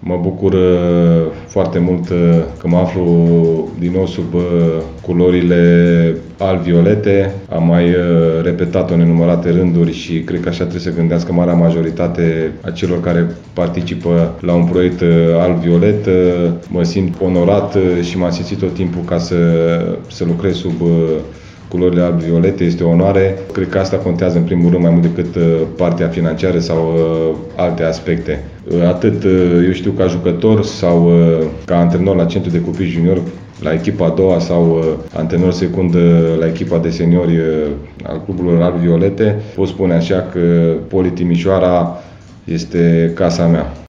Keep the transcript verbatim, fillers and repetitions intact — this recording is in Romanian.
Mă bucur foarte mult că mă aflu din nou sub culorile alb-violete. Am mai repetat-o în nenumărate rânduri și cred că așa trebuie să gândească marea majoritate a celor care participă la un proiect alb-violet. Mă simt onorat și m-am simțit tot timpul ca să, să lucrez sub culorile alb-violete, este o onoare. Cred că asta contează în primul rând mai mult decât partea financiară sau alte aspecte. Atât eu știu ca jucător sau ca antrenor la centru de copii junior, la echipa a doua sau antrenor secund la echipa de seniori al cluburilor alb-violete, pot spune așa că Poli Timișoara este casa mea.